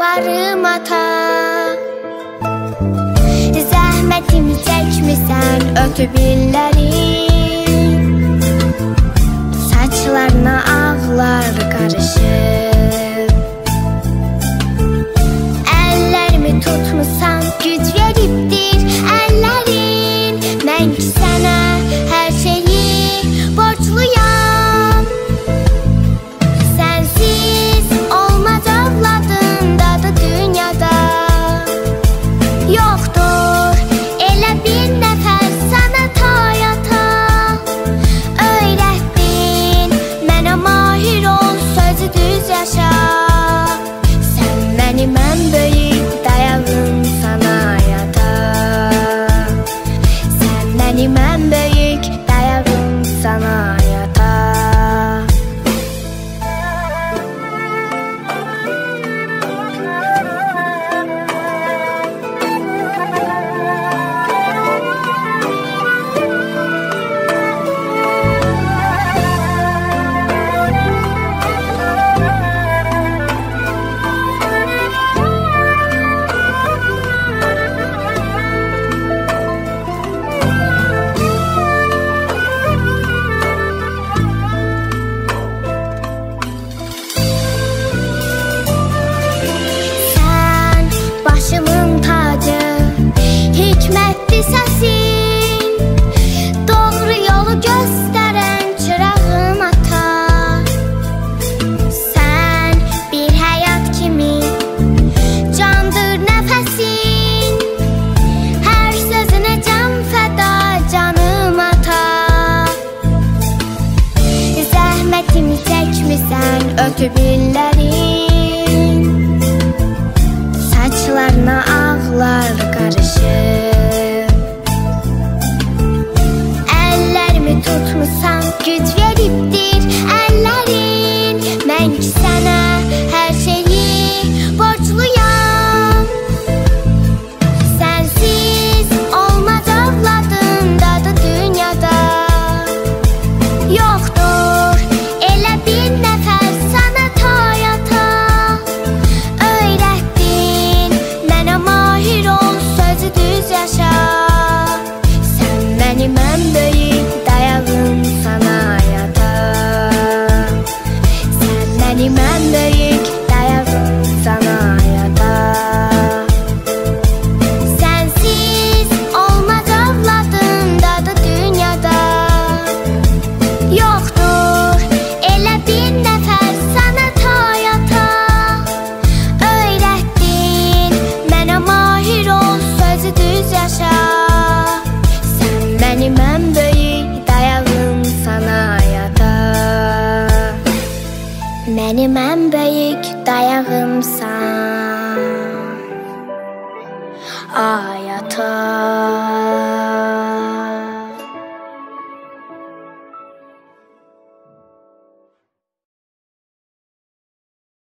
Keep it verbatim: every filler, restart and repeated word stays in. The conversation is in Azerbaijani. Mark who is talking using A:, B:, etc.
A: varım ata. Zəhmətimi çəkmisən ötüb illərin, saçlarına ağlar qarışıb. Əllərimi tutmusan güc veribdir əllərin, mən ki sənə hər şeyi borcluyam. Sənsiz olmaz övladın dadı dünyada. Yoxdur elə bir nəfər sənə tayata. Öyrətdin mənə mahir ol, sözü düz yaşa. Sən mənim ən böyük dayağım sana yata. Sən mənim ən böyük dayağım sana yata. Sən başımın tacı, hikmətli səsin, doğru yolu göstərən çırağım ata. Sən bir həyat kimi candır nəfəsin, hər sözünə can fəda canım ata. Zəhmətimi çəkmisən ötüb illərin, saçlarına ağlar qarışıb. Əllərimi tutmusan güc veribdir əllərin, mən ki sənə hər şeyi borcluyam. Sənsiz olmaz övladın dadı dünyada. Yoxdur elə bir nəfər sənə tayata. Öyrətdin mənə mahir ol, sözü düz yaşa. Sən mənim ən böyük dayağım sana yata. Sən mənim ən böyük dayağım sana yata. Sənsiz olmaz övladın dadı dünyada. Yoxdur elə bir nəfər sənə tayata. Öyrətdin mənə mahir ol, sözü düz yaşa. Sən mənim ən böyük dayağım sana yata. Mənim ən böyük dayağımsan ayata.